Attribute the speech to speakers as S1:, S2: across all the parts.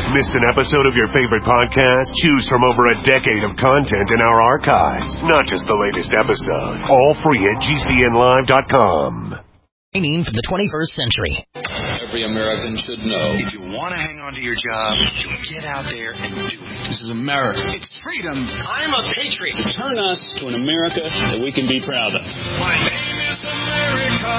S1: Missed an episode of your favorite podcast? Choose from over a decade of content in our archives. Not just the latest episode. All free at GCNlive.com.
S2: Training for the 21st century.
S3: Every American should know.
S4: If you want to hang on to your job, you get out there and do it.
S3: This is America.
S4: It's freedom.
S2: I'm a patriot.
S3: Turn us to an America that we can be proud of.
S5: My name is America.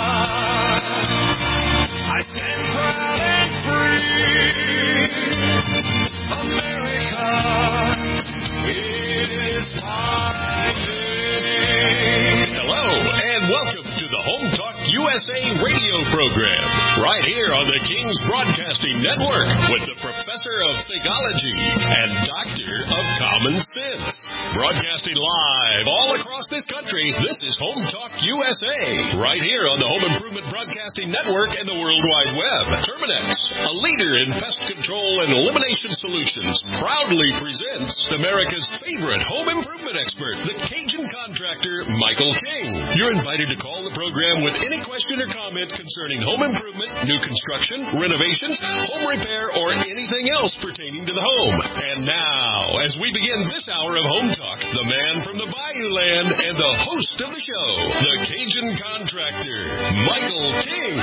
S5: I stand proud and free. America, it is my name.
S6: Hello, and welcome to the Home Talk USA radio program, right here on the King's Broadcasting Network, with the Professor of Thegology and Doctor of Common Sense. Broadcasting live all across this country, this is Home Talk USA, right here on the Home Improvement Broadcasting Network and the World Wide Web. Terminex, a leader in pest control and elimination solutions, proudly presents America's favorite home improvement expert, the Cajun contractor, Michael King. You're invited to call the program with any question or comment concerning home improvement, new construction, renovations, home repair, or anything else pertaining to the home. And now, as we begin this hour of Home Talk, the man from the Bayou Land and the host of the show, the Cajun contractor, Michael King.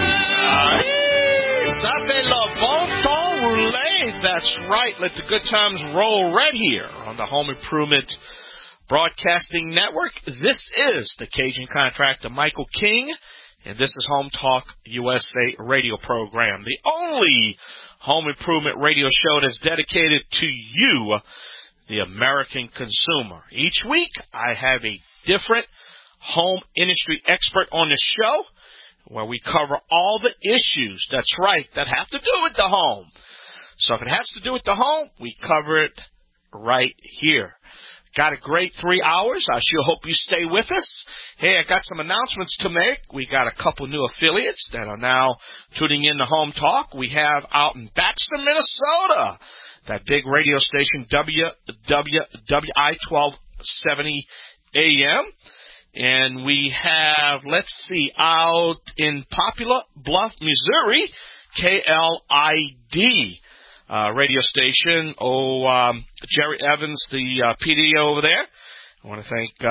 S7: Ça fait le bon temps roulé. That's right. Let the good times roll right here on the Home Improvement Broadcasting Network. This is the Cajun contractor, Michael King, and this is Home Talk USA radio program, the only home improvement radio show that's dedicated to you, the American consumer. Each week, I have a different home industry expert on the show where we cover all the issues, that's right, that have to do with the home. So if it has to do with the home, we cover it right here. Got a great 3 hours. I sure hope you stay with us. Hey, I got some announcements to make. We got a couple new affiliates that are now tuning in to Home Talk. We have out in Baxter, Minnesota, that big radio station, WWWI 1270 AM. And we have, out in Poplar Bluff, Missouri, KLID. Radio station. Jerry Evans, the PD over there. I want to thank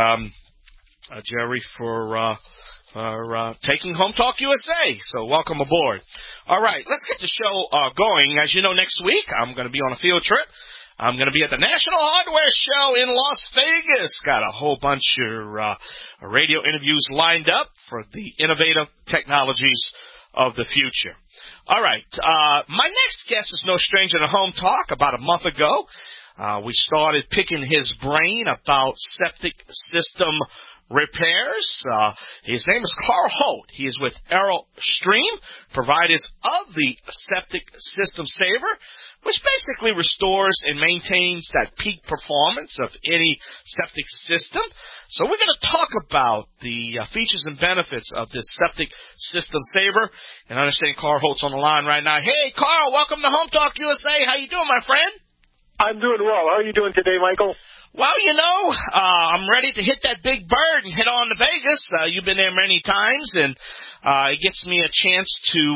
S7: Jerry for taking Home Talk USA. So welcome aboard. All right, let's get the show going. As you know, next week I'm going to be on a field trip. I'm going to be at the National Hardware Show in Las Vegas. Got a whole bunch of radio interviews lined up for the innovative technologies of the future. All right, my next guest is no stranger to Home Talk. About a month ago, we started picking his brain about septic system repairs. His name is Carl Holt. He is with AeroStream, providers of the septic system saver, which basically restores and maintains that peak performance of any septic system. So we're going to talk about the features and benefits of this septic system saver. And I understand Carl Holt's on the line right now. Hey, Carl, welcome to Home Talk USA. How you doing, my friend?
S8: I'm doing well. How are you doing today, Michael?
S7: Well, I'm ready to hit that big bird and head on to Vegas. You've been there many times, and it gets me a chance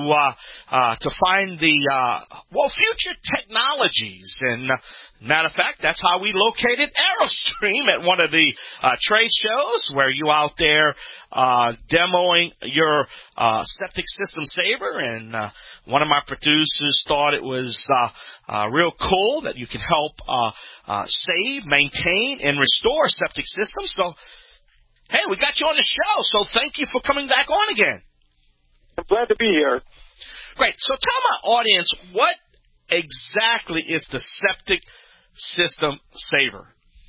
S7: to find the future technologies. And matter of fact, that's how we located AeroStream at one of the trade shows, where you out there demoing your septic system saver. And one of my producers thought it was real cool that you can help save, maintain, and restore septic systems. So, hey, we got you on the show, so thank you for coming back on again.
S8: I'm glad to be here.
S7: Great. So tell my audience, what exactly is the septic system saver?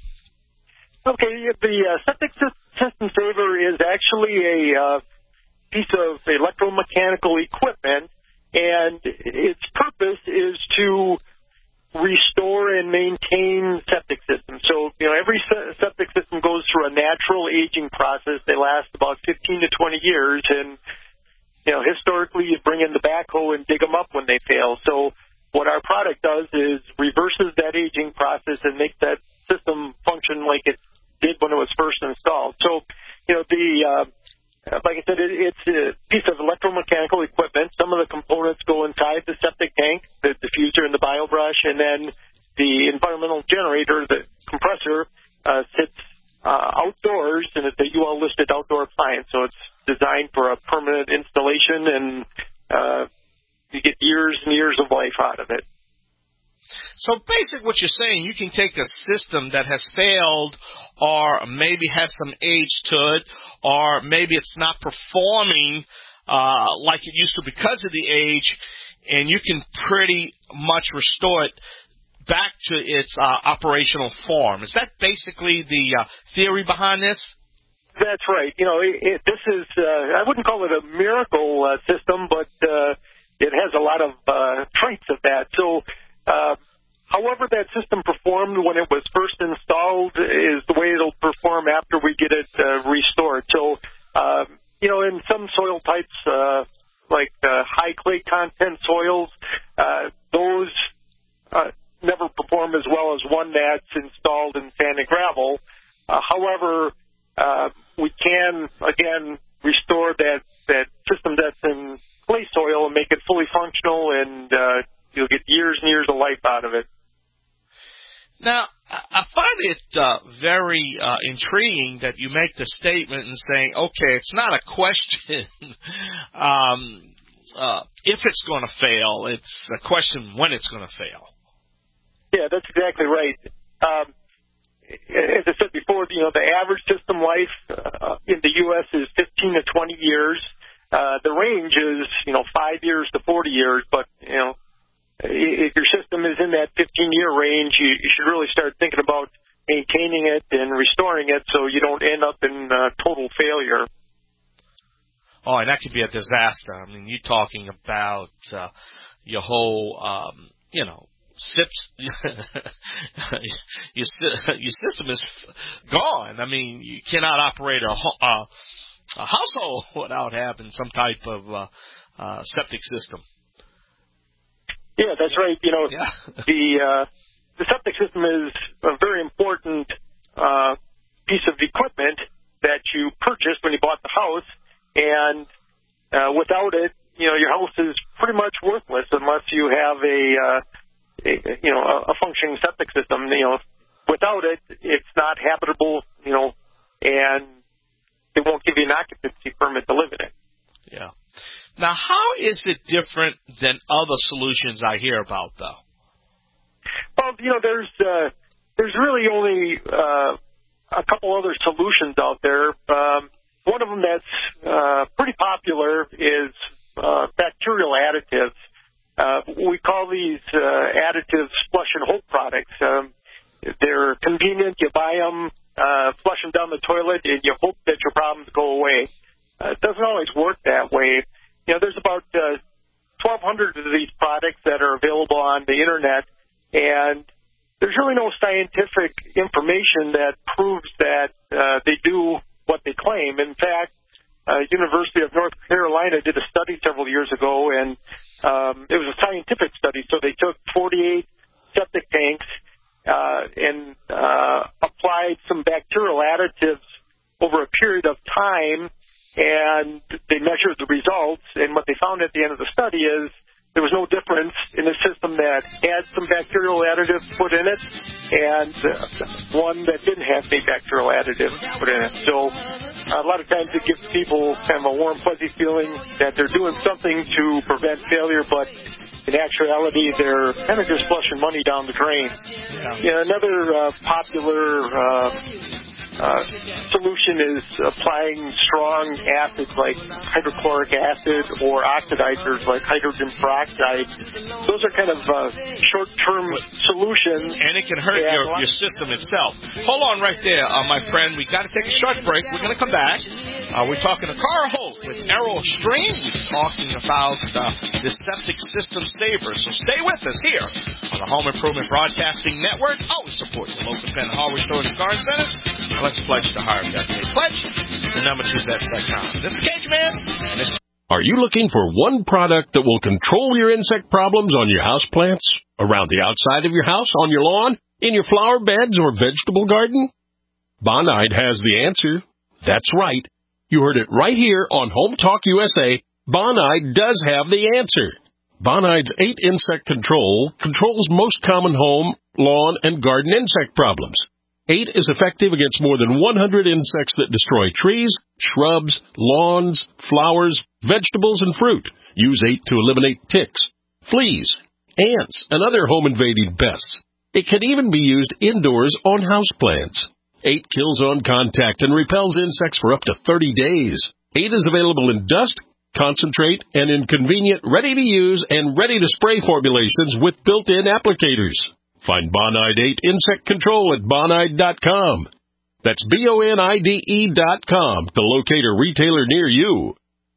S8: Okay, the septic system saver is actually a piece of electromechanical equipment, and its purpose is to restore and maintain septic systems. So, every septic system goes through a natural aging process. They last about 15 to 20 years, and, historically you bring in the backhoe and dig them up when they fail. So what our product does is reverses that aging process and makes that system function like it did when it was first installed. So, the like I said, it's a piece of electromechanical equipment. Some of the components go inside the septic tank, the diffuser and the BioBrush, and then the environmental generator, the compressor, sits outdoors, and it's a UL-listed outdoor appliance, so it's designed for a permanent installation, and you get years and years of life out of it.
S7: So basically what you're saying, you can take a system that has failed or maybe has some age to it, or maybe it's not performing like it used to because of the age, and you can pretty much restore it back to its operational form. Is that basically the theory behind this?
S8: That's right. You know, this is, I wouldn't call it a miracle system, but it has a lot of traits of that. So, however that system performed when it was first installed is the way it'll perform after we get it restored. So, you know, in some soil types, like high clay content soils, those never perform as well as one that's installed in sand and gravel. However, we can, again, restore that system that's in clay soil and make it fully functional, and you'll get years and years of life out of it.
S7: Now, I find it very intriguing that you make the statement and saying, okay, it's not a question if it's going to fail, it's a question when it's going to fail.
S8: Yeah, that's exactly right. As I said before, you know, the average system life in the U.S. is 15 to 20 years. The range is, you know, 5 years to 40 years, but, you know, if your system is in that 15-year range, you should really start thinking about maintaining it and restoring it so you don't end up in total failure.
S7: Oh, and that could be a disaster. I mean, you're talking about your whole, you know, your system is gone. I mean, you cannot operate a household without having some type of septic system.
S8: Yeah, that's right. You know,
S7: yeah.
S8: The septic system is a very important piece of equipment that you purchased when you bought the house, and without it, you know, your house is pretty much worthless unless you have a functioning septic system. You know, without it, it's not habitable. You know, and they won't give you an occupancy permit to live in it.
S7: Yeah. Now, how is it different than other solutions I hear about, though?
S8: Well, you know, there's really only a couple other solutions out there. One of them that's pretty popular is bacterial additives. We call these additives flush and hope products. They're convenient. You buy them, flush them down the toilet, and you hope that your problems go away. It doesn't always work that way. You know, there's about 1,200 of these products that are available on the Internet, and there's really no scientific information that proves that they do what they claim. In fact, University of North Carolina did a study several years ago, and it was a scientific study. So they took 48 septic tanks and applied some bacterial additives over a period of time, and they measured the results, and what they found at the end of the study is there was no difference in a system that had some bacterial additives put in it and one that didn't have any bacterial additives put in it. So a lot of times it gives people kind of a warm, fuzzy feeling that they're doing something to prevent failure, but in actuality, they're kind of just flushing money down the drain. Yeah, another popular solution is applying strong acids like hydrochloric acid or oxidizers like hydrogen peroxide. Those are kind of short-term solutions.
S7: And it can hurt your system itself. Hold on right there, my friend. We got to take a short break. We're going to come back. We're talking to Carl Holt with Aerostream. We're talking about the septic system saver. So stay with us here on the Home Improvement Broadcasting Network. Always support the local independent hardware stores and garden centers. Let's pledge to hire. Pledge the number 2vets.com. This is Cage Man.
S6: Are you looking for one product that will control your insect problems on your houseplants, around the outside of your house, on your lawn, in your flower beds or vegetable garden? Bonide has the answer. That's right.
S9: You heard it right here on Home Talk USA. Bonide does have the answer. Bonide's 8 insect control controls most common home, lawn, and garden insect problems. 8 is effective against more than 100 insects that destroy trees, shrubs, lawns, flowers, vegetables, and fruit. Use 8 to eliminate ticks, fleas, ants, and other home-invading pests. It can even be used indoors on houseplants. 8 kills on contact and repels insects for up to 30 days. 8 is available in dust, concentrate, and in convenient, ready-to-use and ready-to-spray formulations with built-in applicators. Find Bonide 8 Insect Control at Bonide.com. That's BONIDE.com to locate a retailer near you.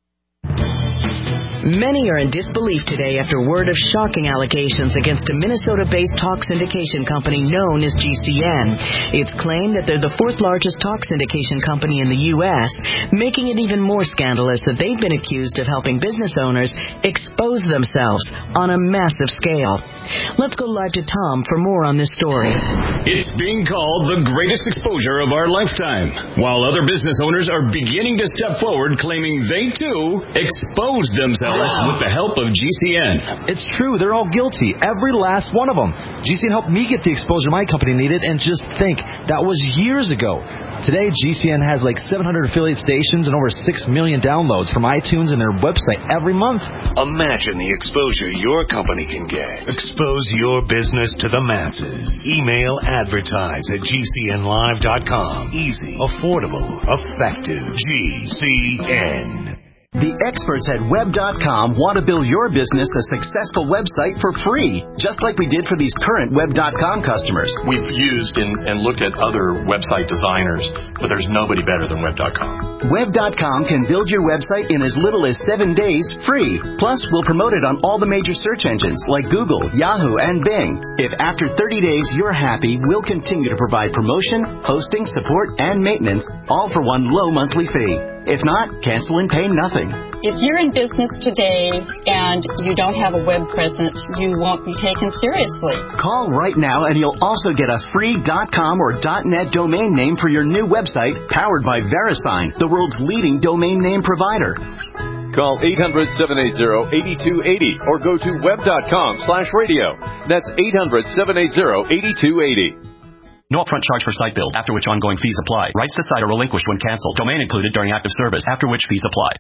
S2: Many are in disbelief today after word of shocking allegations against a Minnesota-based talk syndication company known as GCN. It's claimed that they're the 4th largest talk syndication company in the U.S., making it even more scandalous that they've been accused of helping business owners expose themselves on a massive scale. Let's go live to Tom for more on this story.
S10: It's being called the greatest exposure of our lifetime, while other business owners are beginning to step forward claiming they, too, exposed themselves with the help of GCN.
S11: It's true. They're all guilty. Every last one of them. GCN helped me get the exposure my company needed, and just think, that was years ago. Today, GCN has like 700 affiliate stations and over 6 million downloads from iTunes and their website every month.
S1: Imagine the exposure your company can get. Expose your business to the masses. Email advertise@gcnlive.com. Easy, affordable, effective. GCN.
S12: The experts at Web.com want to build your business a successful website for free, just like we did for these current Web.com customers.
S13: We've used and looked at other website designers, but there's nobody better than Web.com.
S12: Web.com can build your website in as little as 7 days free. Plus, we'll promote it on all the major search engines like Google, Yahoo, and Bing. If after 30 days you're happy, we'll continue to provide promotion, hosting, support, and maintenance, all for one low monthly fee. If not, cancel and pay nothing.
S14: If you're in business today and you don't have a web presence, you won't be taken seriously.
S12: Call right now and you'll also get a free .com or .net domain name for your new website powered by VeriSign, the world's leading domain name provider.
S15: Call 800-780-8280 or go to web.com/radio. That's 800-780-8280.
S16: No upfront charge for site build, after which ongoing fees apply. Rights to site are relinquished when canceled. Domain included during active service, after which fees apply.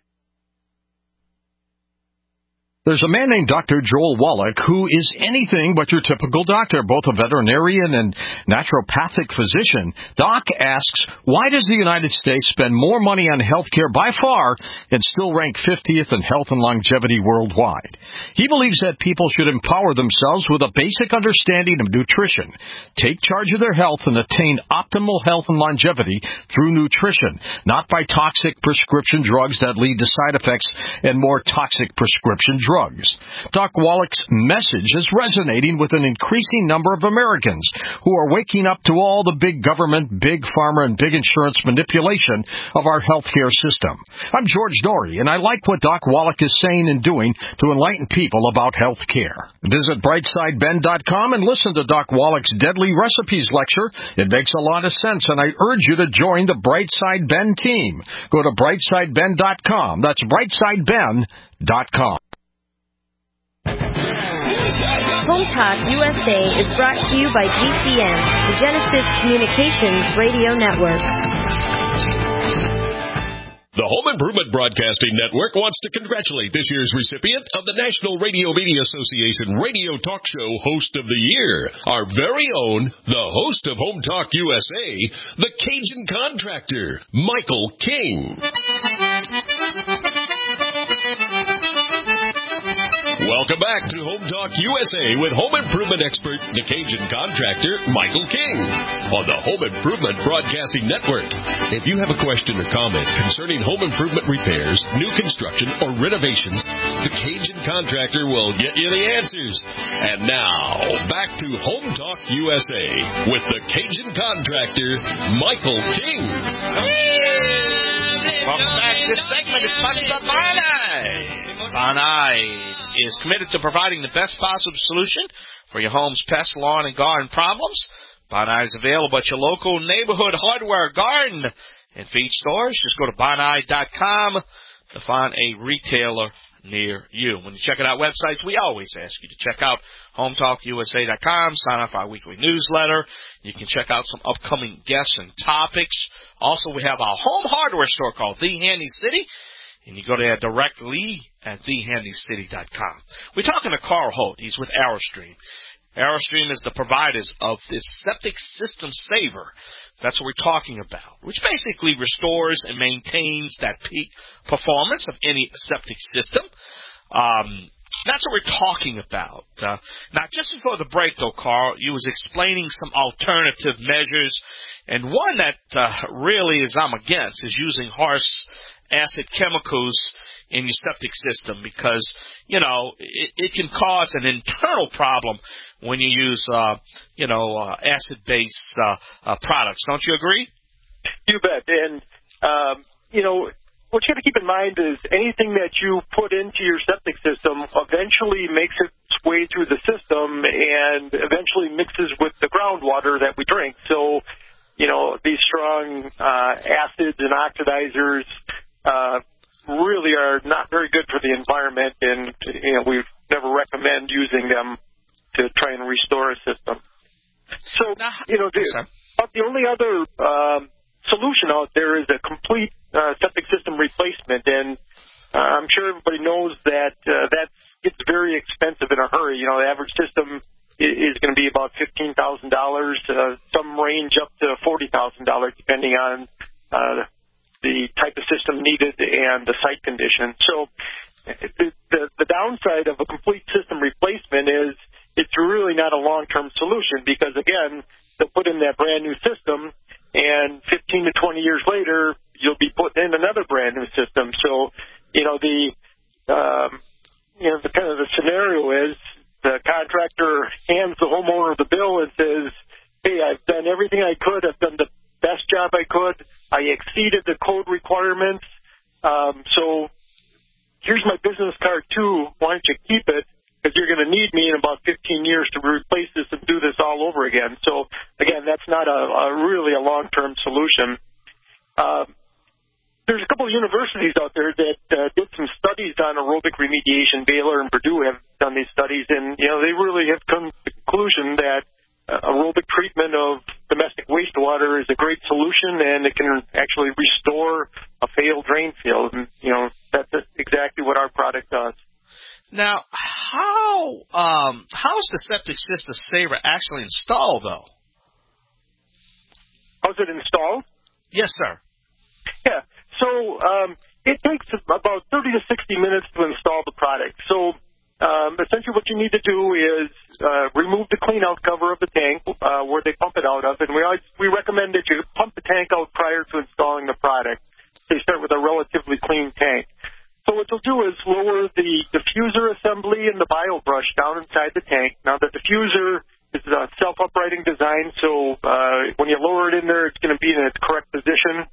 S17: There's a man named Dr. Joel Wallach who is anything but your typical doctor, both a veterinarian and naturopathic physician. Doc asks, why does the United States spend more money on health care by far and still rank 50th in health and longevity worldwide? He believes that people should empower themselves with a basic understanding of nutrition, take charge of their health, and attain optimal health and longevity through nutrition, not by toxic prescription drugs that lead to side effects and more toxic prescription drugs. Doc Wallach's message is resonating with an increasing number of Americans who are waking up to all the big government, big pharma, and big insurance manipulation of our healthcare system. I'm George Dory, and I like what Doc Wallach is saying and doing to enlighten people about health care. Visit BrightSideBen.com and listen to Doc Wallach's Deadly Recipes lecture. It makes a lot of sense, and I urge you to join the Brightside Ben team. Go to BrightSideBen.com. That's BrightSideBen.com.
S18: Home Talk USA is brought to you by GCN, the Genesis Communications Radio Network.
S6: The Home Improvement Broadcasting Network wants to congratulate this year's recipient of the National Radio Media Association Radio Talk Show Host of the Year, our very own, the host of Home Talk USA, the Cajun Contractor, Michael King. Welcome back to Home Talk USA with home improvement expert, the Cajun Contractor, Michael King, on the Home Improvement Broadcasting Network. If you have a question or comment concerning home improvement repairs, new construction, or renovations, the Cajun Contractor will get you the answers. And now, back to Home Talk USA with the Cajun Contractor, Michael King.
S7: Welcome back. This segment is sponsored by Bonide. Bonide is committed to providing the best possible solution for your home's pest, lawn, and garden problems. Bonide is available at your local neighborhood hardware, garden, and feed stores. Just go to Bonide.com to find a retailer near you. When you check out websites, we always ask you to check out HomeTalkUSA.com, sign up for our weekly newsletter. You can check out some upcoming guests and topics. Also, we have our home hardware store called The Handy City, and you go there directly at thehandycity.com. We're talking to Carl Holt. He's with Aerostream. Aerostream is the providers of this septic system saver. That's what we're talking about, which basically restores and maintains that peak performance of any septic system. That's what we're talking about. Now, just before the break, though, Carl, you was explaining some alternative measures, and one that really is I'm against is using harsh acid chemicals in your septic system because, you know, it can cause an internal problem when you use, acid-based products. Don't you agree?
S8: You bet. And, what you got to keep in mind is anything that you put into your septic system eventually makes its way through the system and eventually mixes with the groundwater that we drink. So, these strong acids and oxidizers really are not very good for the environment, and we never recommend using them to try and restore a system. So, the only other solution out there is a complete septic system replacement, and I'm sure everybody knows that that gets very expensive in a hurry. The average system is going to be about $15,000. Some range up to $40,000, depending on the type of system needed and the site condition. So the downside of a complete system replacement is it's really not a long-term solution because, again, they'll put in that brand-new system, and 15 to 20 years later, you'll be putting in another brand-new system. So, the kind of the scenario is the contractor hands the homeowner the bill and says, hey, I've done everything I could. I've done the best job I could. I exceeded the code requirements. So here's my business card, too. Why don't you keep it? Because you're going to need me in about 15 years to replace this and do this all over again. So, again, that's not really a long-term solution. There's a couple of universities out there that did some studies on aerobic remediation. Baylor and Purdue have done these studies, and, they really have come to the conclusion that aerobic treatment of domestic wastewater is a great solution, and it can actually restore a failed drain field. And, that's exactly what our product does.
S7: Now, how's the septic system saver actually installed, though?
S8: How's it installed?
S7: Yes, sir.
S8: Yeah. So it takes about 30 to 60 minutes to install the product. So essentially what you need to do is remove the clean-out cover of the tank where they pump it out of, and we recommend that you pump the tank out prior to installing the product. So you start with a relatively clean tank. So what you'll do is lower the diffuser assembly and the bio brush down inside the tank. Now, the diffuser is a self-uprighting design, so when you lower it in there, it's going to be in its correct position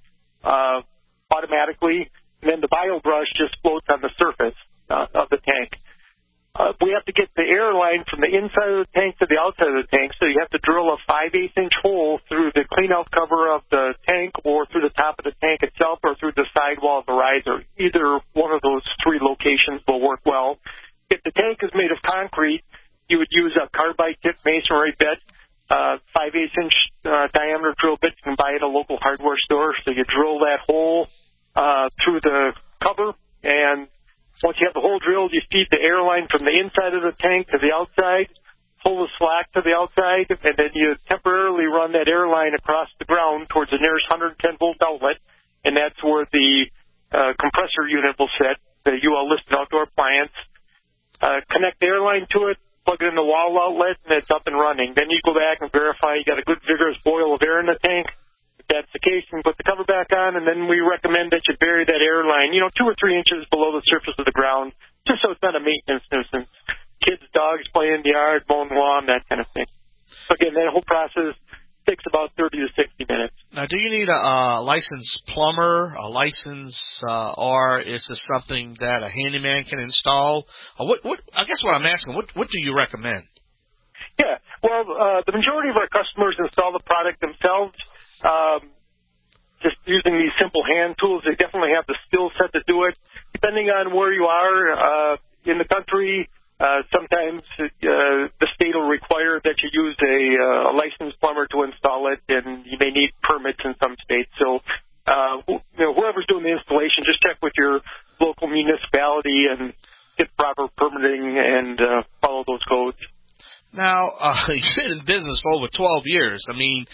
S8: automatically. And then the bio brush just floats on the surface of the tank. We have to get the air line from the inside of the tank to the outside of the tank, so you have to drill a 5/8-inch hole through the clean-out cover of the tank or through the top of the tank itself or through the sidewall of the riser. Either one of those three locations will work well. If the tank is made of concrete, you would use a carbide-tip masonry bit, 5/8-inch diameter drill bit you can buy at a local hardware store. So you drill that hole through the cover, and once you have the hole drilled, you feed the air line from the inside of the tank to the outside, pull the slack to the outside, and then you temporarily run that air line across the ground towards the nearest 110-volt outlet, and that's where the compressor unit will sit, the UL listed outdoor appliance. Connect the air line to it, plug it in the wall outlet, and it's up and running. Then you go back and verify you got a good vigorous boil of air in the tank. If that's the case, you can put the cover back on, and then we recommend that you bury that air line, 2 or 3 inches below the surface of the ground, just so it's not a maintenance nuisance. Kids, dogs playing in the yard, mowing the lawn, that kind of thing. So again, that whole process takes about 30 to 60 minutes.
S7: Now, do you need a licensed plumber, a license, or is this something that a handyman can install? What I guess what I'm asking, what do you recommend?
S8: Yeah, well, the majority of our customers install the product themselves. just using these simple hand tools. They definitely have the skill set to do it. Depending on where you are in the country, sometimes the state will require that you use a licensed plumber to install it, and you may need permits in some states. So whoever's doing the installation, just check with your local municipality and get proper permitting and follow those codes.
S7: Now, you've been in business for over 12 years. I mean,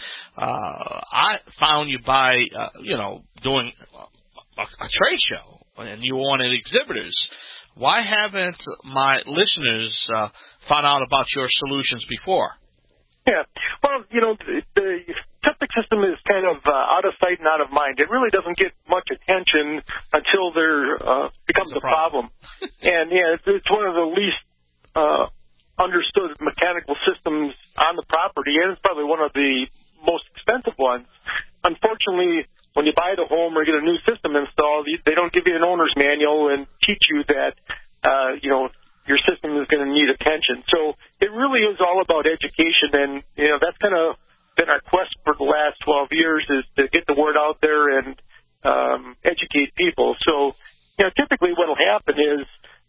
S7: I found you by, doing a trade show, and you wanted exhibitors. Why haven't my listeners found out about your solutions before?
S8: Yeah, well, the septic system is kind of out of sight and out of mind. It really doesn't get much attention until there becomes a problem. And, it's one of the least understood mechanical systems on the property, and it's probably one of the most expensive ones. Unfortunately, when you buy the home or get a new system installed, they don't give you an owner's manual and teach you that, your system is going to need attention. So it really is all about education, and, that's kind of been our quest for the last 12 years, is to get the word out there and educate people. So, typically what will happen is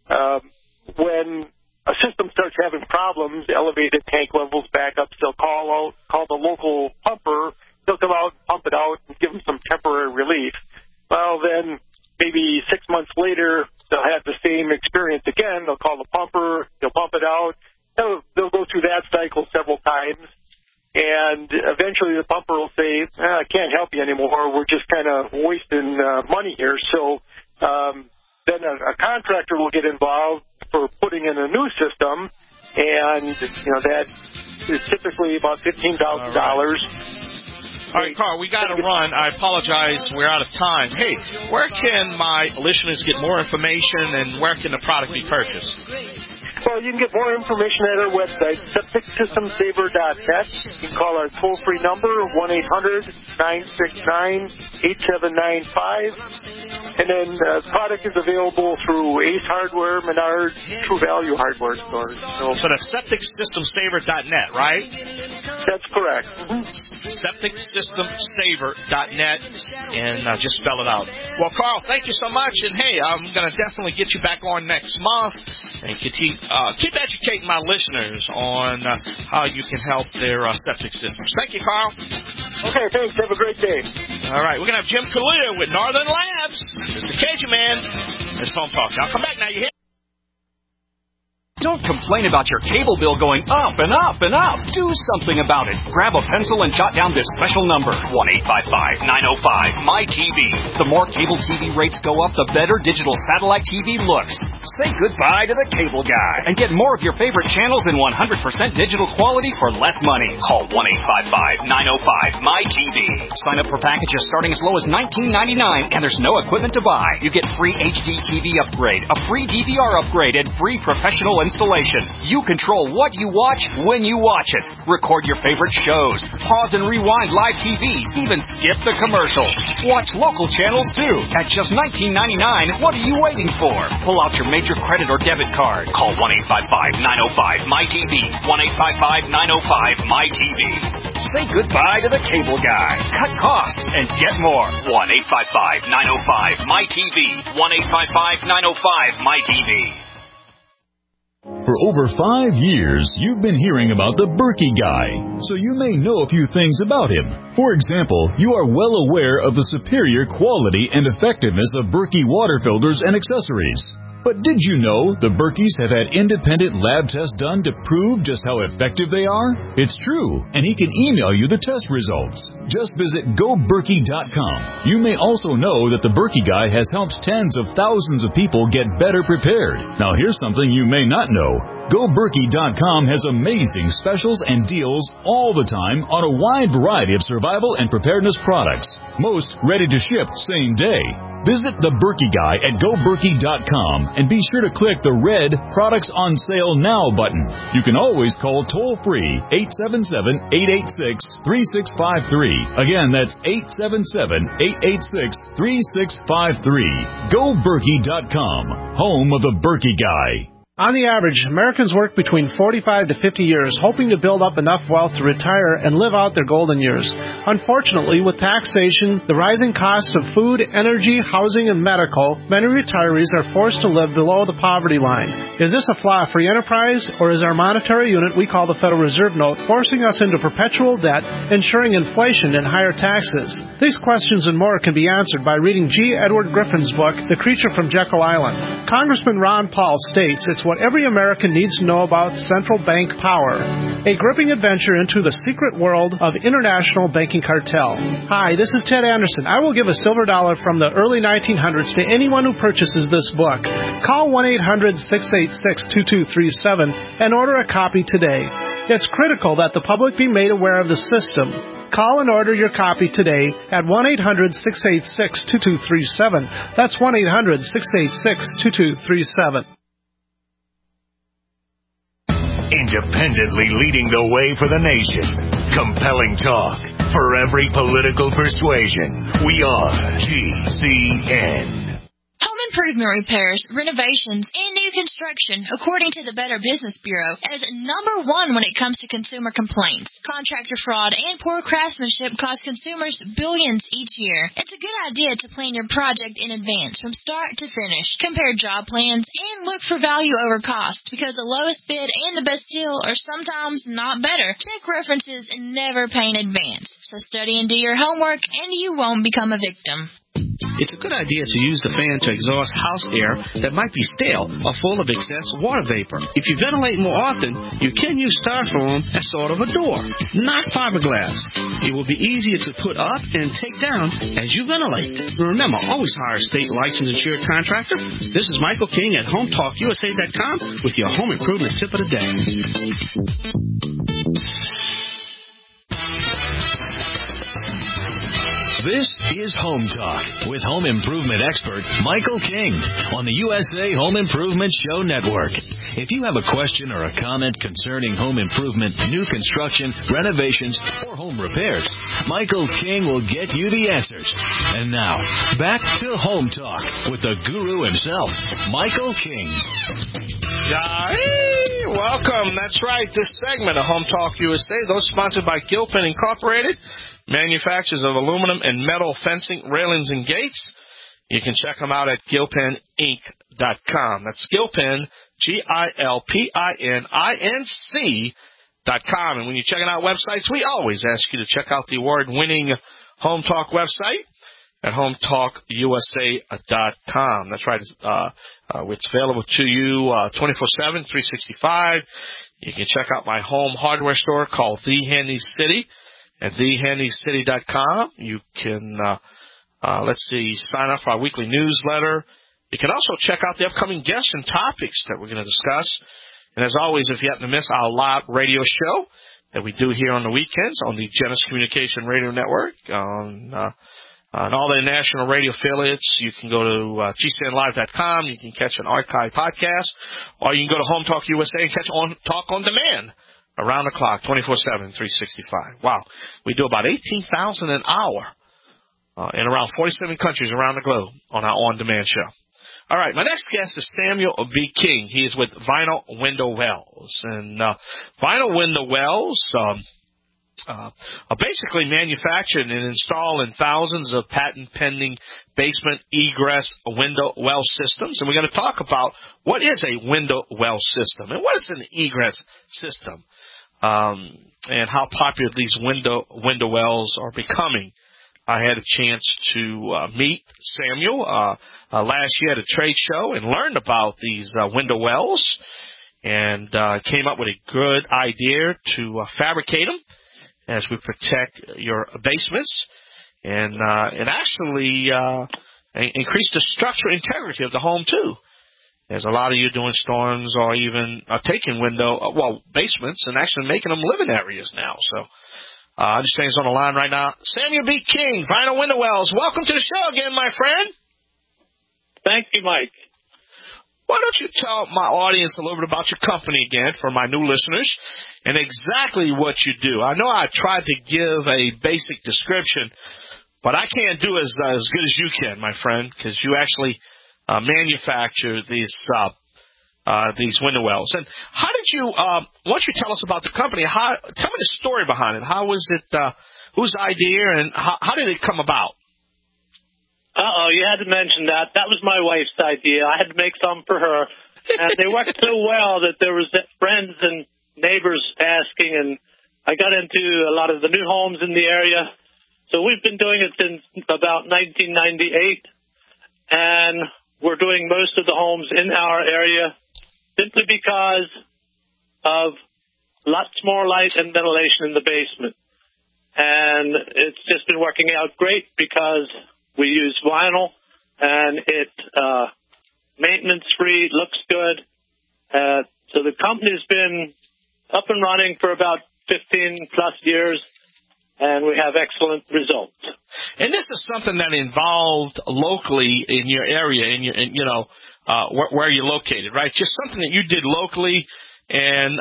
S8: when a system starts having problems, elevated tank levels, backups, they'll call the local pumper. They'll come out, pump it out, and give them some temporary relief. Well, then maybe 6 months later, they'll have the same experience again. They'll call the pumper. They'll pump it out. They'll go through that cycle several times. And eventually the pumper will say, I can't help you anymore. We're just kind of wasting money here. So then a contractor will get involved for putting in a new system, and that is typically about $15,000.
S7: All right, Carl, we got to run. I apologize. We're out of time. Hey, where can my listeners get more information, and where can the product be purchased?
S8: Well, you can get more information at our website, septicsystemsaver.net. You can call our toll-free number, 1-800-969-8795. And then the product is available through Ace Hardware, Menards, True Value Hardware stores.
S7: So that's septicsystemsaver.net, right?
S8: That's correct.
S7: Septicsystemsaver.net, and just spell it out. Well, Carl, thank you so much. And, hey, I'm going to definitely get you back on next month and keep educating my listeners on how you can help their septic systems. Thank you, Carl.
S8: Okay, thanks. Have a great day.
S7: All right, we're going to have Jim Kalia with Northern Labs. Mr. Cajun Man. It's Home Talk. I'll come back now. You hear?
S16: Don't complain about your cable bill going up and up and up. Do something about it. Grab a pencil and jot down this special number, 1-855-905-MY-TV. The more cable TV rates go up, the better digital satellite TV looks. Say goodbye to the cable guy and get more of your favorite channels in 100% digital quality for less money. Call 1-855-905-MY-TV. Sign up for packages starting as low as $19.99, and there's no equipment to buy. You get free HD TV upgrade, a free DVR upgrade, and free professional installation. You control what you watch when you watch it. Record your favorite shows. Pause and rewind live TV. Even skip the commercials. Watch local channels too. At just $19.99, what are you waiting for? Pull out your major credit or debit card. Call 1-855-905-MY-TV. 1-855-905-MY-TV. Say goodbye to the cable guy. Cut costs and get more. 1-855-905-MY-TV. 1-855-905-MY-TV.
S19: For over 5 years, you've been hearing about the Berkey Guy, so you may know a few things about him. For example, you are well aware of the superior quality and effectiveness of Berkey water filters and accessories. But did you know the Berkeys have had independent lab tests done to prove just how effective they are? It's true, and he can email you the test results. Just visit GoBerkey.com. You may also know that the Berkey Guy has helped tens of thousands of people get better prepared. Now here's something you may not know. GoBerkey.com has amazing specials and deals all the time on a wide variety of survival and preparedness products. Most ready to ship same day. Visit the Berkey Guy at GoBerkey.com and be sure to click the red Products on Sale Now button. You can always call toll-free 877-886-3653. Again, that's 877-886-3653. GoBerkey.com, home of the Berkey Guy.
S20: On the average, Americans work between 45 to 50 years hoping to build up enough wealth to retire and live out their golden years. Unfortunately, with taxation, the rising cost of food, energy, housing, and medical, many retirees are forced to live below the poverty line. Is this a flaw of free enterprise, or is our monetary unit we call the Federal Reserve Note forcing us into perpetual debt, ensuring inflation and higher taxes? These questions and more can be answered by reading G. Edward Griffin's book, The Creature from Jekyll Island. Congressman Ron Paul states it's what every American needs to know about central bank power. A gripping adventure into the secret world of international banking cartel. Hi, this is Ted Anderson. I will give a silver dollar from the early 1900s to anyone who purchases this book. Call 1-800-686-2237 and order a copy today. It's critical that the public be made aware of the system. Call and order your copy today at 1-800-686-2237. That's 1-800-686-2237.
S1: Independently leading the way for the nation. Compelling talk for every political persuasion. We are GCN.
S21: Home improvement repairs, renovations, and new construction, according to the Better Business Bureau, is number one when it comes to consumer complaints. Contractor fraud and poor craftsmanship cost consumers billions each year. It's a good idea to plan your project in advance from start to finish. Compare job plans and look for value over cost, because the lowest bid and the best deal are sometimes not better. Check references and never pay in advance. So study and do your homework, and you won't become a victim.
S22: It's a good idea to use the fan to exhaust house air that might be stale or full of excess water vapor. If you ventilate more often, you can use styrofoam as sort of a door, not fiberglass. It will be easier to put up and take down as you ventilate. Remember, always hire a state licensed insured contractor. This is Michael King at HomeTalkUSA.com with your home improvement tip of the day.
S19: This is Home Talk with home improvement expert Michael King on the USA Home Improvement Show Network. If you have a question or a comment concerning home improvement, new construction, renovations, or home repairs, Michael King will get you the answers. And now, back to Home Talk with the guru himself, Michael King.
S7: Hey, welcome. That's right. This segment of Home Talk USA, those sponsored by Gilpin Incorporated, manufacturers of aluminum and metal fencing, railings, and gates. You can check them out at gilpininc.com. That's Gilpin, GILPININC.com. And when you're checking out websites, we always ask you to check out the award-winning Home Talk website at HomeTalkUSA.com. That's right. It's available to you 24/7, 365. You can check out my home hardware store called The Handy City at thehandycity.com. You can, sign up for our weekly newsletter. You can also check out the upcoming guests and topics that we're going to discuss. And as always, if you happen to miss our live radio show that we do here on the weekends on the Genesis Communication Radio Network, on all their national radio affiliates, you can go to GCNlive.com. You can catch an archive podcast, or you can go to Home Talk USA and catch Talk on Demand around the clock, 24/7, 365. Wow. We do about 18,000 an hour in around 47 countries around the globe on our on-demand show. All right, my next guest is Samuel V. King. He is with Vinyl Window Wells. And Vinyl Window Wells are basically manufactured and installed in thousands of patent-pending basement egress window well systems. And we're going to talk about what is a window well system and what is an egress system. And how popular these window wells are becoming. I had a chance to meet Samuel last year at a trade show and learned about these window wells, and came up with a good idea to fabricate them as we protect your basements and actually increase the structural integrity of the home too. There's a lot of you doing storms or even taking basements and actually making them living areas now. So I understand he's on the line right now. Samuel B. King, Vinyl Window Wells. Welcome to the show again, my friend.
S8: Thank you, Mike.
S7: Why don't you tell my audience a little bit about your company again for my new listeners and exactly what you do? I know I tried to give a basic description, but I can't do as good as you can, my friend, because you actually manufacture these these window wells. And how did you? Why don't you tell us about the company? Tell me the story behind it. How was it? Whose idea, and how did it come about?
S3: You had to mention that. That was my wife's idea. I had to make some for her. And they worked so well that there was friends and neighbors asking, and I got into a lot of the new homes in the area. So we've been doing it since about 1998, and we're doing most of the homes in our area simply because of lots more light and ventilation in the basement. And it's just been working out great because we use vinyl, and it maintenance-free, looks good. So the company's been up and running for about 15-plus years, and we have excellent results.
S7: And this is something that involved locally in your area, where you're located, right? Just something that you did locally, and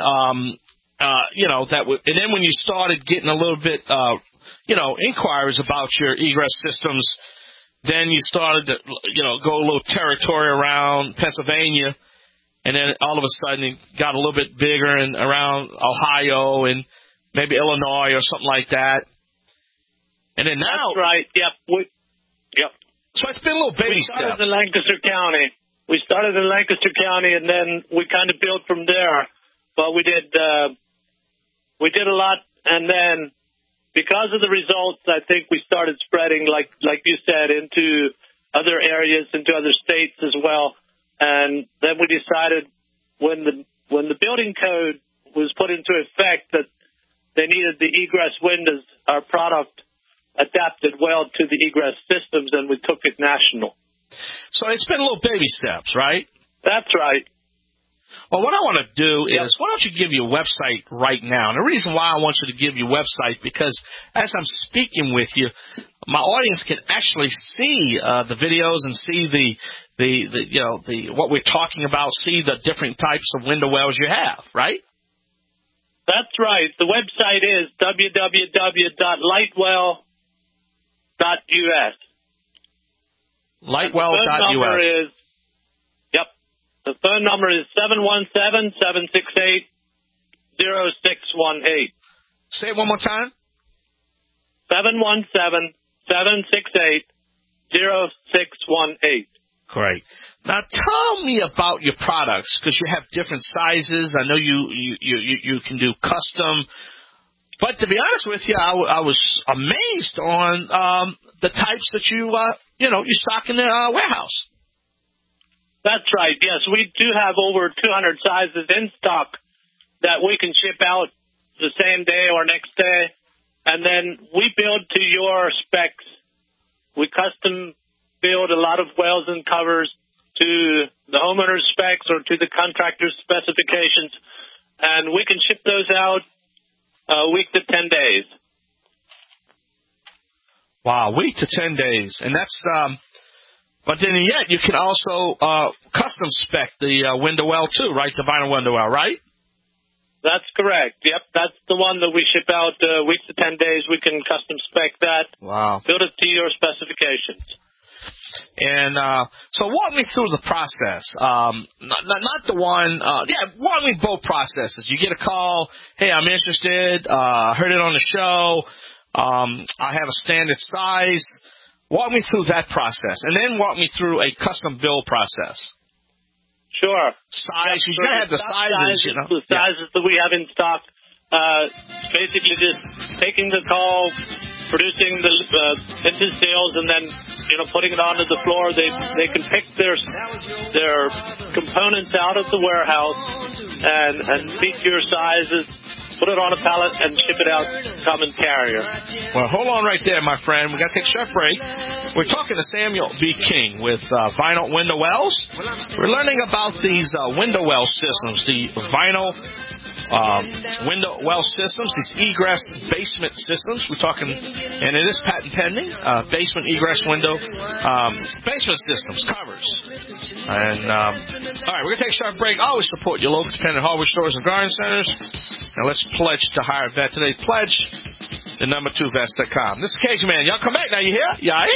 S7: and then when you started getting a little bit, inquiries about your egress systems, then you started to, go a little territory around Pennsylvania, and then all of a sudden it got a little bit bigger and around Ohio and maybe Illinois or something like that. And then now... That's
S3: right, yep. Yep.
S7: So it's been a little baby steps.
S3: We started in Lancaster County, and then we kind of built from there. But we did a lot, and then because of the results, I think we started spreading, like you said, into other areas, into other states as well. And then we decided when the building code was put into effect that they needed the egress windows, our product adapted well to the egress systems, and we took it national.
S7: So it's been little baby steps, right?
S3: That's right.
S7: Well, what I want to do is, why don't you give your website right now? And the reason why I want you to give your website, because as I'm speaking with you, my audience can actually see the videos and see the what we're talking about, see the different types of window wells you have, right?
S3: That's right. The website is www.lightwell.us.
S7: Lightwell.us.
S3: The phone number is 717-768-0618.
S7: Say it one more time.
S3: 717-768-0618.
S7: Great. Now tell me about your products, because you have different sizes. I know you can do custom. But to be honest with you, I was amazed on the types that you stock in the warehouse.
S3: That's right. Yes, we do have over 200 sizes in stock that we can ship out the same day or next day. And then we build to your specs. We custom build a lot of wells and covers to the homeowner's specs or to the contractor's specifications. And we can ship those out a week to 10 days.
S7: Wow, week to 10 days. And that's... But then yet you can also custom spec the window well too, right? The vinyl window well, right?
S3: That's correct. Yep, that's the one that we ship out weeks to 10 days. We can custom spec that.
S7: Wow.
S3: Build it to your specifications.
S7: And so walk me through the process. Not the one. Walk me both processes. You get a call. Hey, I'm interested. Heard it on the show. I have a standard size. Walk me through that process, and then walk me through a custom build process.
S3: Sure.
S7: Size. You gotta have the sizes.
S3: The sizes that we have in stock. Basically, just taking the call, producing the into sales, and then putting it onto the floor. They can pick their components out of the warehouse and meet your sizes. Put it on a pallet and ship it out common carrier.
S7: Well, hold on right there, my friend. We got to take a short break. We're talking to Samuel B. King with Vinyl Window Wells. We're learning about these window well systems, the vinyl window well systems, these egress basement systems. We're talking, and it is patent pending, basement egress window, basement systems, covers. And, all right, we're going to take a short break. Always support your local independent hardware stores and garden centers. Now let's pledge to hire a vet today. Pledge the number2vets.com. This is Cajun Man. Y'all come back now, you hear? Yeah.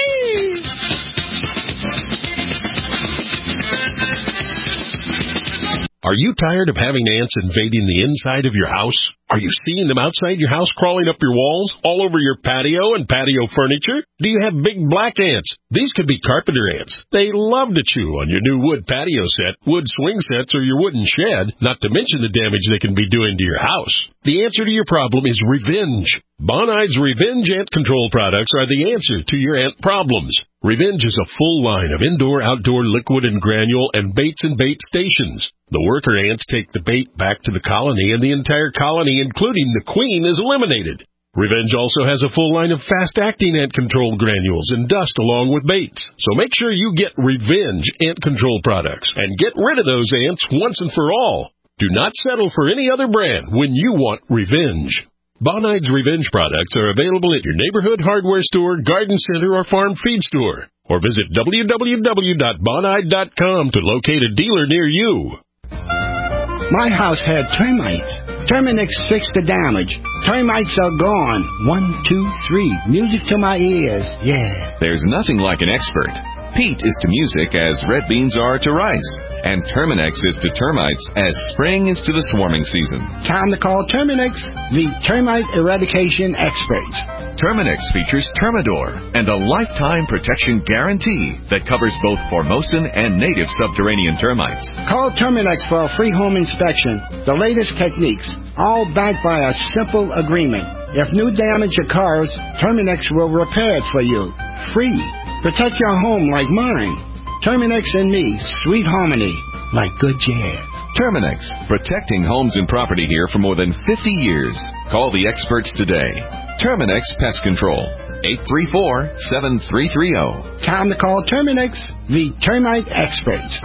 S9: Are you tired of having ants invading the inside of your house? Are you seeing them outside your house crawling up your walls, all over your patio and patio furniture? Do you have big black ants? These could be carpenter ants. They love to chew on your new wood patio set, wood swing sets, or your wooden shed, not to mention the damage they can be doing to your house. The answer to your problem is Revenge. Bonnide's Revenge Ant Control products are the answer to your ant problems. Revenge is a full line of indoor-outdoor liquid and granule and baits and bait stations. The worker ants take the bait back to the colony, and the entire colony, including the queen, is eliminated. Revenge also has a full line of fast-acting ant control granules and dust along with baits. So make sure you get Revenge Ant Control products and get rid of those ants once and for all. Do not settle for any other brand when you want Revenge. Bonnide's Revenge products are available at your neighborhood hardware store, garden center, or farm feed store. Or visit www.bonnide.com to locate a dealer near you.
S4: My house had termites. Terminix fixed the damage. Termites are gone. 1, 2, 3. Music to my ears. Yeah.
S5: There's nothing like an expert. Peat is to music as red beans are to rice. And Terminix is to termites as spring is to the swarming season.
S4: Time to call Terminix, the termite eradication experts.
S5: Terminix features Termidor and a lifetime protection guarantee that covers both Formosan and native subterranean termites.
S4: Call Terminix for a free home inspection. The latest techniques, all backed by a simple agreement. If new damage occurs, Terminix will repair it for you. Free. Protect your home like mine. Terminix and me, sweet harmony, like good jazz.
S5: Terminix, protecting homes and property here for more than 50 years. Call the experts today. Terminix Pest Control, 834-7330.
S4: Time to call Terminix, the termite experts.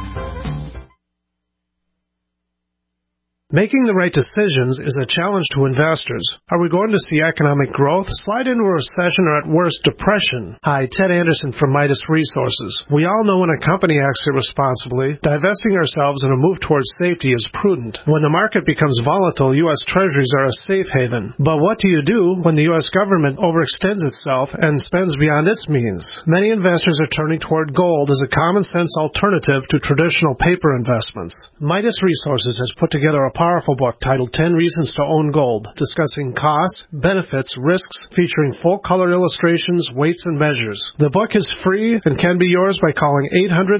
S20: Making the right decisions is a challenge to investors. Are we going to see economic growth, slide into a recession, or at worst, depression? Hi, Ted Anderson from Midas Resources. We all know when a company acts irresponsibly, divesting ourselves in a move towards safety is prudent. When the market becomes volatile, U.S. Treasuries are a safe haven. But what do you do when the U.S. government overextends itself and spends beyond its means? Many investors are turning toward gold as a common-sense alternative to traditional paper investments. Midas Resources has put together a powerful book titled 10 Reasons to Own Gold, discussing costs, benefits, risks, featuring full-color illustrations, weights, and measures. The book is free and can be yours by calling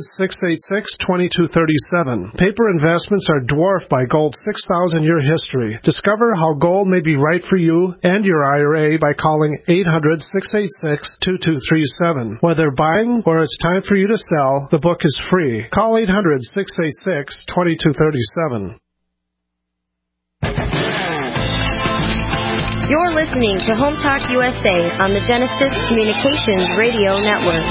S20: 800-686-2237. Paper investments are dwarfed by gold's 6,000-year history. Discover how gold may be right for you and your IRA by calling 800-686-2237. Whether buying or it's time for you to sell, the book is free. Call 800-686-2237.
S18: You're listening to Home Talk USA on the Genesis Communications Radio Network.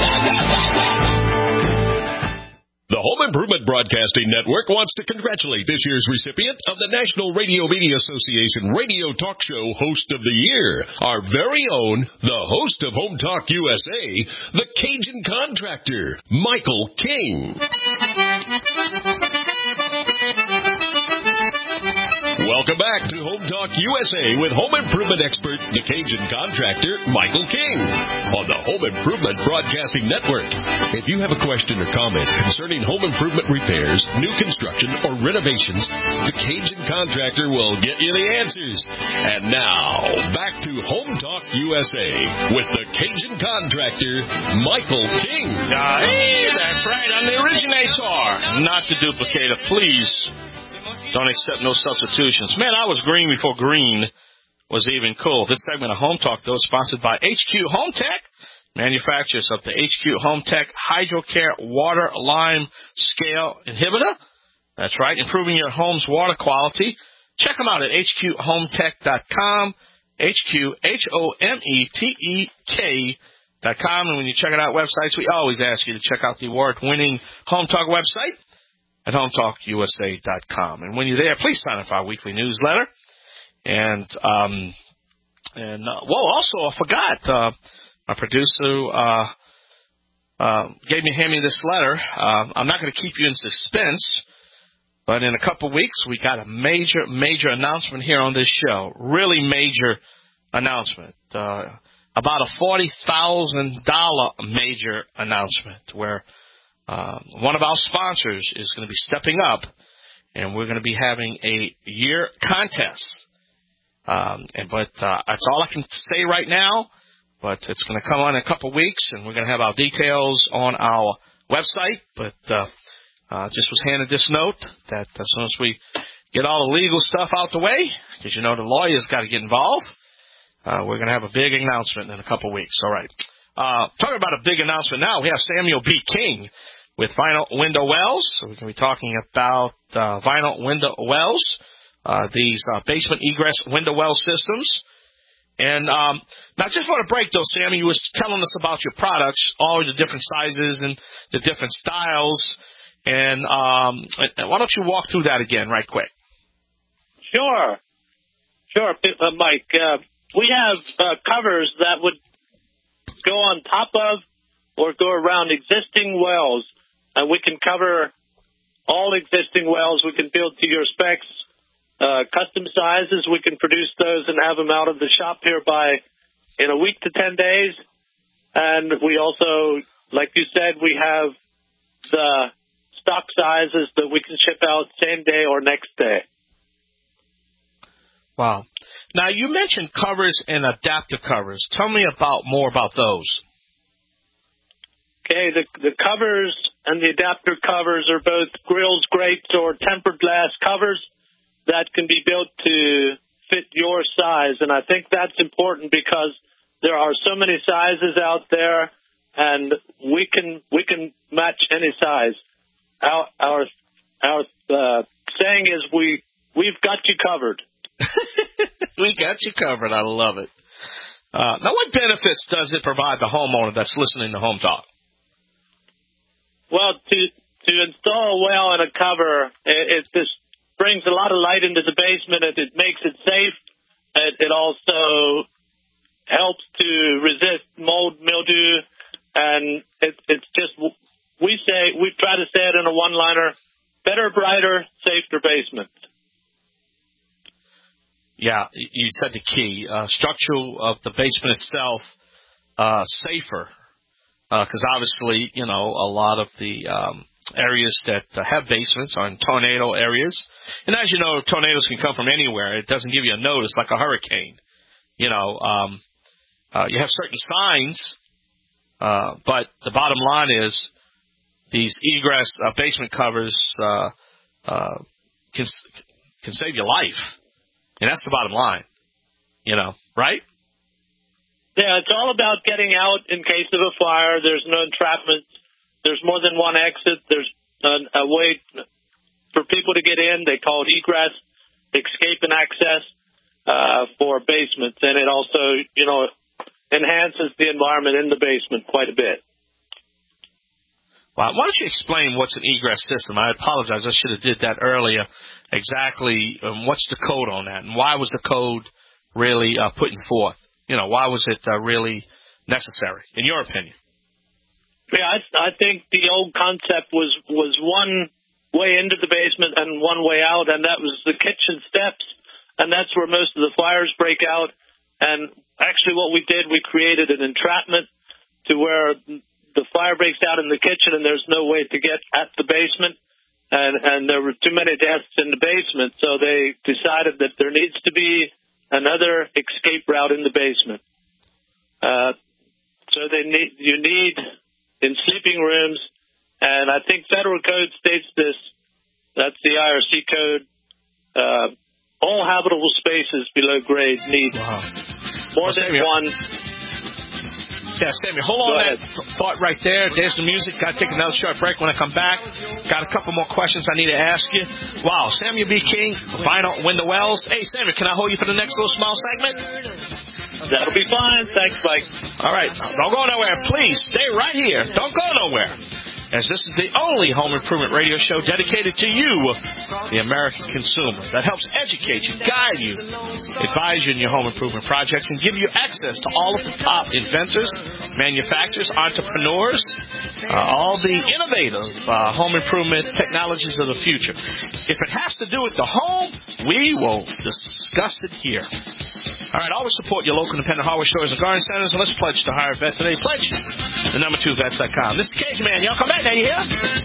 S9: The Home Improvement Broadcasting Network wants to congratulate this year's recipient of the National Radio Media Association Radio Talk Show Host of the Year, our very own, the host of Home Talk USA, the Cajun Contractor, Michael King. Welcome back to Home Talk USA with home improvement expert, the Cajun Contractor, Michael King, on the Home Improvement Broadcasting Network. If you have a question or comment concerning home improvement repairs, new construction, or renovations, the Cajun Contractor will get you the answers. And now, back to Home Talk USA with the Cajun Contractor, Michael King.
S7: Hey, that's right. I'm the originator. Not the duplicator, please. Don't accept no substitutions. Man, I was green before green was even cool. This segment of Home Talk, though, is sponsored by HQ Home Tech, manufacturers of the HQ Home Tech HydroCare Water Lime Scale Inhibitor. That's right, improving your home's water quality. Check them out at hqhometech.com, HQHOMETEK.com. And when you check out websites, we always ask you to check out the award-winning Home Talk website at HomeTalkUSA.com. And when you're there, please sign up for our weekly newsletter. And also, I forgot, my producer handed me this letter. I'm not going to keep you in suspense, but in a couple of weeks, we got a major announcement here on this show. Really major announcement. About a $40,000 major announcement where one of our sponsors is going to be stepping up and we're going to be having a year contest. But that's all I can say right now. But it's going to come on in a couple weeks, and we're going to have our details on our website. But just was handed this note that as soon as we get all the legal stuff out the way, because you know the lawyers got to get involved, we're going to have a big announcement in a couple weeks. All right. Talking about a big announcement now, we have Samuel B. King with Vinyl Window Wells. So we're going to be talking about Vinyl Window Wells, these basement egress window well systems. And now I just want to break, though, Sammy, you was telling us about your products, all the different sizes and the different styles. And why don't you walk through that again right quick?
S3: Sure, Mike. We have covers that would go on top of or go around existing wells. And we can cover all existing wells. We can build to your specs. Custom sizes, we can produce those and have them out of the shop here in a week to 10 days. And we also, like you said, we have the stock sizes that we can ship out same day or next day.
S7: Wow. Now, you mentioned covers and adapter covers. Tell me more about those.
S3: Okay, the covers and the adapter covers are both grills, grates, or tempered glass covers that can be built to fit your size. And I think that's important because there are so many sizes out there, and we can match any size. Our saying is we've got you covered.
S7: We got you covered. I love it. Now, what benefits does it provide the homeowner that's listening to Home Talk?
S3: Well, to install a well and a cover, it just brings a lot of light into the basement. It makes it safe. It also helps to resist mold, mildew, and it's just we try to say it in a one-liner: better, brighter, safer basement. Yeah, you said the key. Structure of the basement itself, safer. Because obviously, a lot of the areas that have basements are in tornado areas. And as you know, tornadoes can come from anywhere. It doesn't give you a notice like a hurricane. You have certain signs, but the bottom line is these egress basement covers can save your life. And that's the bottom line, right? Yeah, it's all about getting out in case of a fire. There's no entrapment. There's more than one exit. There's a way for people to get in. They call it egress, escape and access for basements. And it also, enhances the environment in the basement quite a bit. Well, why don't you explain what's an egress system? I apologize. I should have did that earlier. Exactly what's the code on that, and why was the code really putting forth? Why was it really necessary, in your opinion? Yeah, I think the old concept was one way into the basement and one way out, and that was the kitchen steps, and that's where most of the fires break out. And actually what we did, we created an entrapment to where the fire breaks out in the kitchen and there's no way to get at the basement, and there were too many deaths in the basement, so they decided that there needs to be another escape route in the basement. So you need in sleeping rooms, and I think federal code states this. That's the IRC code. All habitable spaces below grade need more than one. Yeah, Sammy, hold on that thought right there. There's the music. Got to take another short break. When I come back, got a couple more questions I need to ask you. Wow, Samuel B. King, Vinyl Window Wells. Hey, Sammy, can I hold you for the next little small segment? That'll be fine. Thanks, Mike. All right. Don't go nowhere. Please stay right here. Don't go nowhere, as this is the only home improvement radio show dedicated to you, the American consumer, that helps educate you, guide you, advise you in your home improvement projects, and give you access to all of the top inventors, manufacturers, entrepreneurs, all the innovative home improvement technologies of the future. If it has to do with the home, we will discuss it here.
S7: All right, always support your local independent hardware stores and garden centers, and let's pledge to hire a vet today. Pledge the number 2vets.com. This is Cage Man. Y'all come back now, you hear?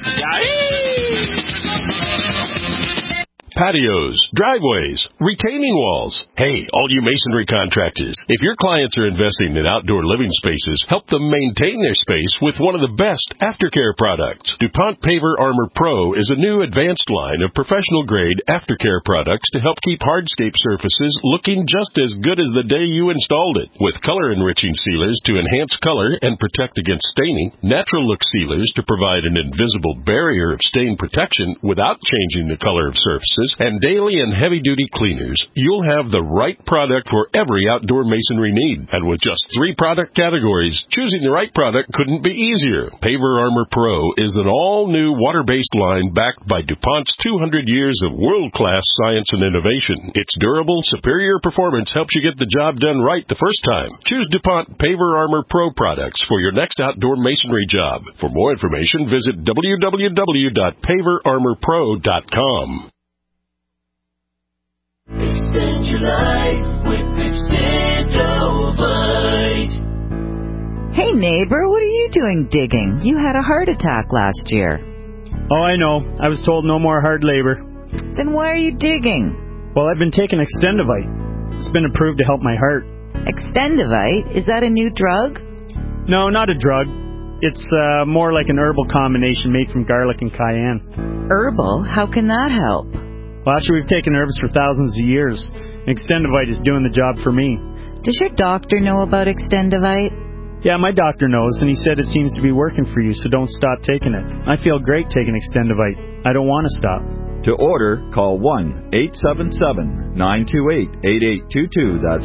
S9: Patios, driveways, retaining walls. Hey, all you masonry contractors, if your clients are investing in outdoor living spaces, help them maintain their space with one of the best aftercare products. DuPont Paver Armor Pro is a new advanced line of professional-grade aftercare products to help keep hardscape surfaces looking just as good as the day you installed it. With color-enriching sealers to enhance color and protect against staining, natural look sealers to provide an invisible barrier of stain protection without changing the color of surfaces, and daily and heavy-duty cleaners, you'll have the right product for every outdoor masonry need. And with just 3 product categories, choosing the right product couldn't be easier. Paver Armor Pro is an all-new water-based line backed by DuPont's 200 years of world-class science and innovation. Its durable, superior performance helps you get the job done right the first time. Choose DuPont Paver Armor Pro products for your next outdoor masonry job. For more information, visit www.paverarmorpro.com.
S2: Extend your life with Extendovite.
S10: Hey neighbor, what are you doing digging? You had a heart attack last year.
S23: Oh, I know. I was told no more hard labor.
S10: Then why are you digging?
S23: Well, I've been taking Extendovite. It's been approved to help my heart.
S10: Extendovite? Is that a new drug?
S23: No, not a drug. It's more like an herbal combination made from garlic and cayenne.
S10: Herbal? How can that help?
S23: Well, actually, we've taken herbs for thousands of years. Extendovite is doing the job for me.
S10: Does your doctor know about Extendovite?
S23: Yeah, my doctor knows, and he said it seems to be working for you, so don't stop taking it. I feel great taking Extendovite. I don't want to stop.
S24: To order, call 1-877-928-8822. That's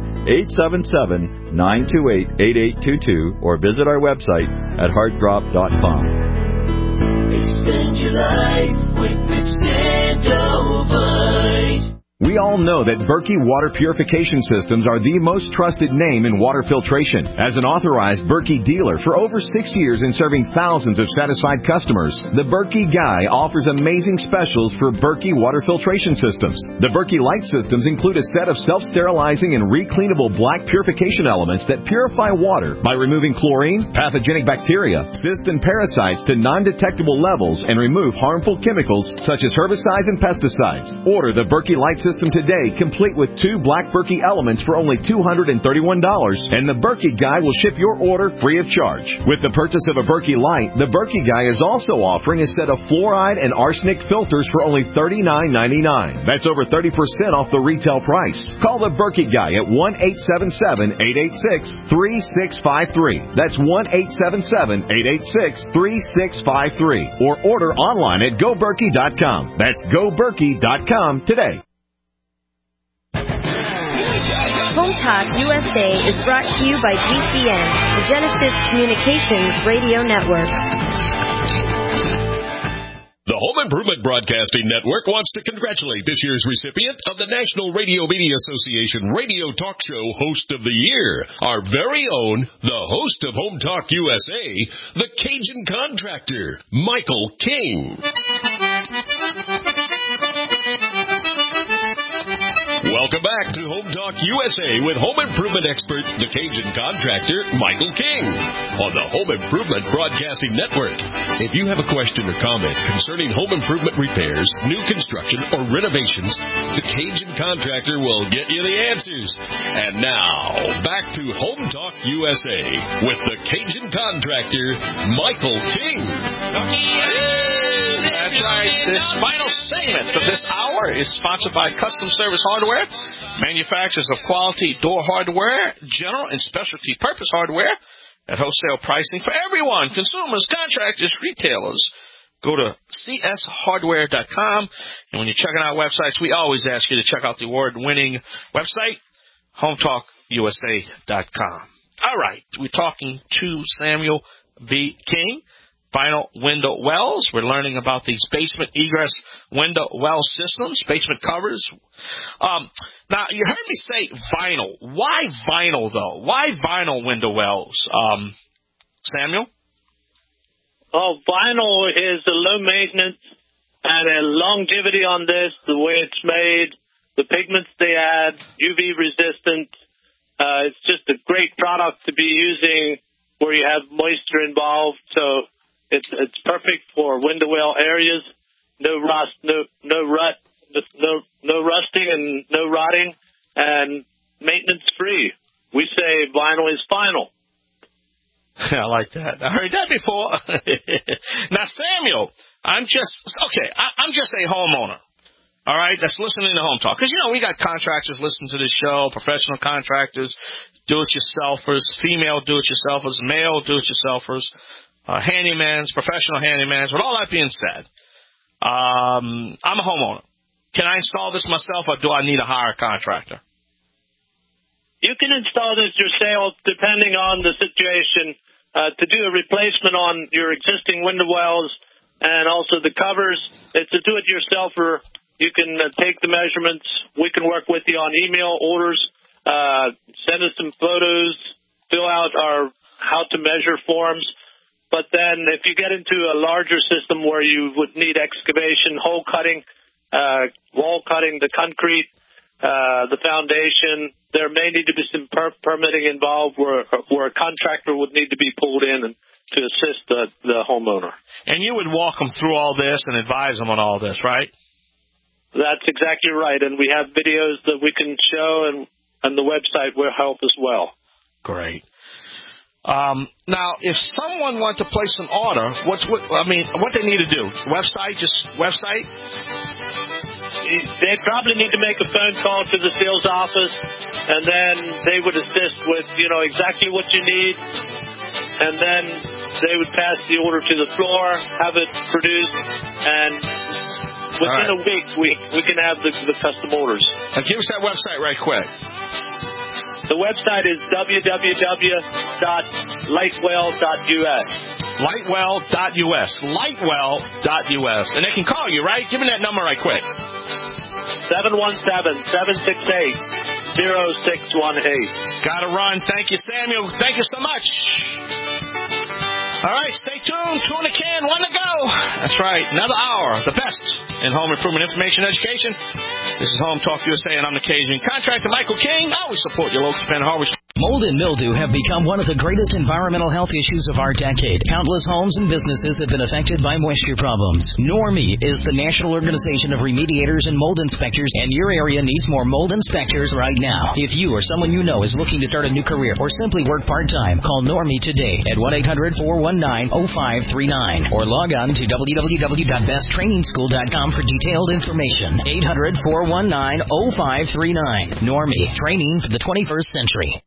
S24: 1-877-928-8822. Or visit our website at heartdrop.com.
S2: Extend your life with Extendovite.
S25: We all know that Berkey Water Purification Systems are the most trusted name in water filtration. As an authorized Berkey dealer for over 6 years and serving thousands of satisfied customers, the Berkey Guy offers amazing specials for Berkey Water Filtration Systems. The Berkey Light Systems include a set of self-sterilizing and recleanable black purification elements that purify water by removing chlorine, pathogenic bacteria, cysts, and parasites to non-detectable levels and remove harmful chemicals such as herbicides and pesticides. Order the Berkey Light System today, complete with 2 black Berkey elements for only $231, and the Berkey Guy will ship your order free of charge. With the purchase of a Berkey Light, the Berkey Guy is also offering a set of fluoride and arsenic filters for only $39.99. That's over 30% off the retail price. Call the Berkey Guy at 1-877-886-3653. That's 1-877-886-3653. Or order online at GoBerkey.com. That's GoBerkey.com today.
S18: Home Talk USA is brought to you by GCN, the Genesis Communications Radio Network.
S6: The Home Improvement Broadcasting Network wants to congratulate this year's recipient of the National Radio Media Association Radio Talk Show Host of the Year, our very own, the host of Home Talk USA, the Cajun Contractor, Michael King. Welcome back to Home Talk USA with home improvement expert, the Cajun Contractor, Michael King, on the Home Improvement Broadcasting Network. If you have a question or comment concerning home improvement repairs, new construction, or renovations, the Cajun Contractor will get you the answers. And now, back to Home Talk USA with the Cajun Contractor, Michael King.
S7: That's right. This final segment of this hour is sponsored by Custom Service Hardware, manufacturers of quality door hardware, general and specialty purpose hardware at wholesale pricing for everyone, consumers, contractors, retailers. Go to cshardware.com, and when you're checking out websites, we always ask you to check out the award-winning website, hometalkusa.com. All right, we're talking to Samuel B. King, Vinyl Window Wells. We're learning about these basement egress window well systems, basement covers. Now, you heard me say vinyl. Why vinyl, though? Why vinyl window wells? Samuel?
S3: Oh, vinyl is a low maintenance and a longevity on this, the way it's made. the pigments they add, UV resistant. It's just a great product to be using where you have moisture involved. So it's perfect for window well areas. No rust, no rusting and no rotting, and maintenance free. We say vinyl is final.
S7: I like that. I heard that before. Now, Samuel, I'm just a homeowner. All right, that's listening to Home Talk. Because, we got contractors listening to this show, professional contractors, do-it-yourselfers, female do-it-yourselfers, male do-it-yourselfers, handymans, professional handymans. With all that being said, I'm a homeowner. Can I install this myself, or do I need to hire a contractor?
S3: You can install this yourself, depending on the situation, to do a replacement on your existing window wells and also the covers. It's a do-it-yourselfer. You can take the measurements. We can work with you on email orders, send us some photos, fill out our how-to-measure forms. But then if you get into a larger system where you would need excavation, hole cutting, wall cutting, the concrete, the foundation, there may need to be some permitting involved where a contractor would need to be pulled in and to assist the homeowner.
S7: And you would walk them through all this and advise them on all this, right?
S3: That's exactly right. And we have videos that we can show, and the website will help as well.
S7: Great. Now, if someone wanted to place an order, what they need to do? Website?
S3: They probably need to make a phone call to the sales office, and then they would assist with, exactly what you need, and then they would pass the order to the floor, have it produced, and within a week we can have the custom orders.
S7: Now give us that website right quick.
S3: The website is www.lightwell.us.
S7: Lightwell.us. Lightwell.us. And they can call you, right? Give me that number right quick.
S3: 717-768-0618.
S7: Gotta run. Thank you, Samuel. Thank you so much. All right, stay tuned. 2 in a can, 1 to go. That's right. Another hour. The best in home improvement information and education. This is Home Talk USA, and I'm the Cajun contractor, Michael King. I always support your local Penn Harvest.
S11: Mold and mildew have become one of the greatest environmental health issues of our decade. Countless homes and businesses have been affected by moisture problems. Normie is the national organization of remediators and mold inspectors, and your area needs more mold inspectors right now. If you or someone you know is looking to start a new career or simply work part-time, call Normie today at 1-800-419-0539 or log on to www.besttrainingschool.com for detailed information. 800-419-0539. Normie, training for the 21st century.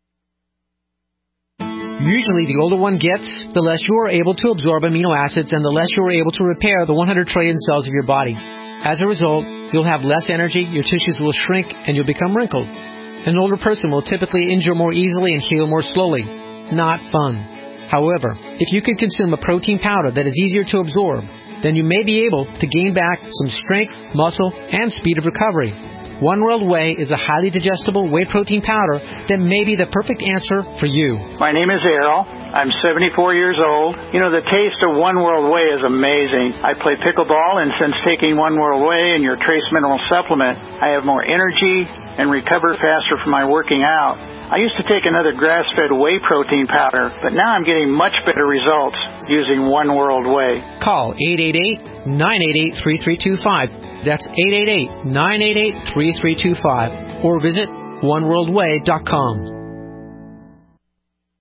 S12: Usually, the older one gets, the less you are able to absorb amino acids and the less you are able to repair the 100 trillion cells of your body. As a result, you'll have less energy, your tissues will shrink, and you'll become wrinkled. An older person will typically injure more easily and heal more slowly. Not fun. However, if you can consume a protein powder that is easier to absorb, then you may be able to gain back some strength, muscle, and speed of recovery. One World Whey is a highly digestible whey protein powder that may be the perfect answer for you.
S13: My name is Errol. I'm 74 years old. The taste of One World Whey is amazing. I play pickleball, and since taking One World Whey and your Trace Mineral Supplement, I have more energy and recover faster from my working out. I used to take another grass-fed whey protein powder, but now I'm getting much better results using One World Whey.
S12: Call 888-988-3325. That's 888-988-3325. Or visit oneworldway.com.